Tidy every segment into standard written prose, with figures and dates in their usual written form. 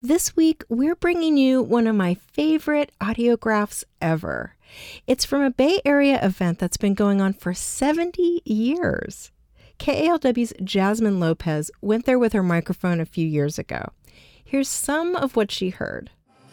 This week, we're bringing you one of my favorite audiographs ever. It's from a Bay Area event that's been going on for 70 years. KALW's Jasmine Lopez went there with her microphone a few years ago. Here's some of what she heard.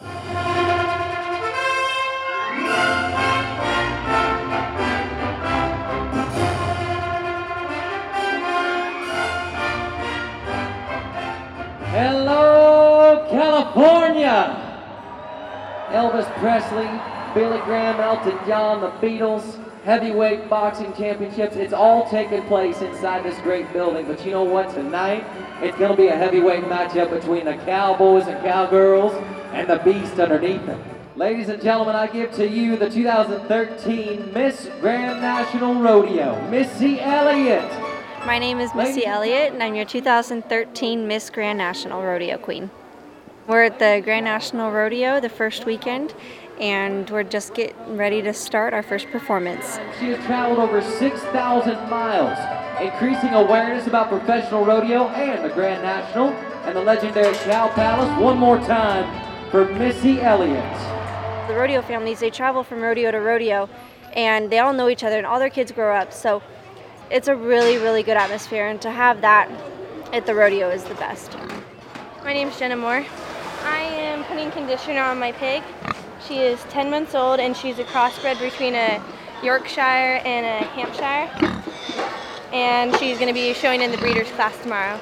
Hello, California! Elvis Presley, Billy Graham, Elton John, the Beatles, heavyweight boxing championships. It's all taking place inside this great building. But you know what? Tonight, it's going to be a heavyweight matchup between the Cowboys and Cowgirls and the Beast underneath them. Ladies and gentlemen, I give to you the 2013 Miss Grand National Rodeo, Missy Elliott. My name is Missy Elliott, and I'm your 2013 Miss Grand National Rodeo Queen. We're at the Grand National Rodeo the first weekend, and we're just getting ready to start our first performance. She has traveled over 6,000 miles, increasing awareness about professional rodeo and the Grand National and the legendary Cow Palace. One more time for Missy Elliott. The rodeo families, they travel from rodeo to rodeo, and they all know each other, and all their kids grow up, so it's a really, really good atmosphere, and to have that at the rodeo is the best. My name's Jenna Moore. I am putting conditioner on my pig. She is 10 months old, and she's a crossbred between a Yorkshire and a Hampshire. And she's going to be showing in the breeders' class tomorrow.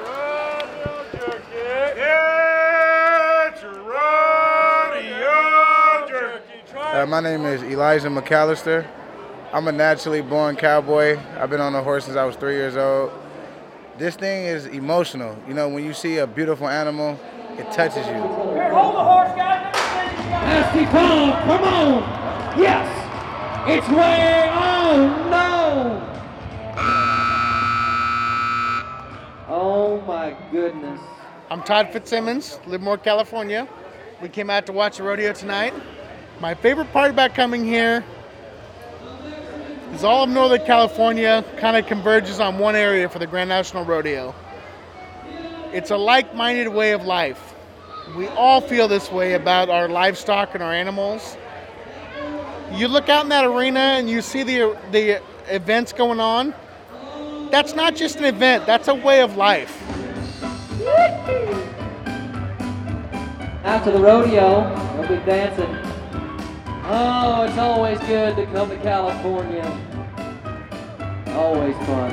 My name is Elijah McAllister. I'm a naturally born cowboy. I've been on a horse since I was 3 years old. This thing is emotional. You know, when you see a beautiful animal, it touches you. Here, hold the horse, guys. Nasty Tom, come on. Yes, it's way, oh no. Oh my goodness. I'm Todd Fitzsimmons, Livermore, California. We came out to watch the rodeo tonight. My favorite part about coming here is all of Northern California kind of converges on one area for the Grand National Rodeo. It's a like-minded way of life. We all feel this way about our livestock and our animals. You look out in that arena and you see the events going on. That's not just an event, that's a way of life. After the rodeo, they'll be dancing. Oh, it's always good to come to California. Always fun.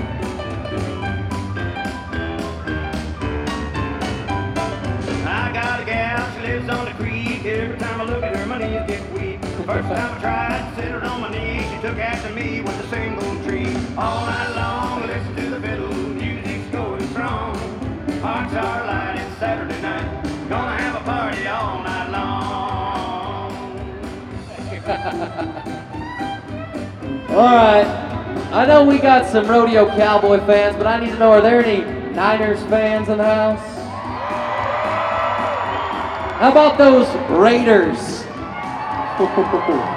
I got a gal, she lives on the creek. Every time I look at her, my knees get weak. First time I tried to sit her on my knees, she took after me with a single tree. All night long, I listen to the fiddle, music's going strong. Hearts are light, it's Saturday night. Gonna have a party all night long. All right, I know we got some rodeo cowboy fans, but I need to know, are there any Niners fans in the house? How about those Raiders?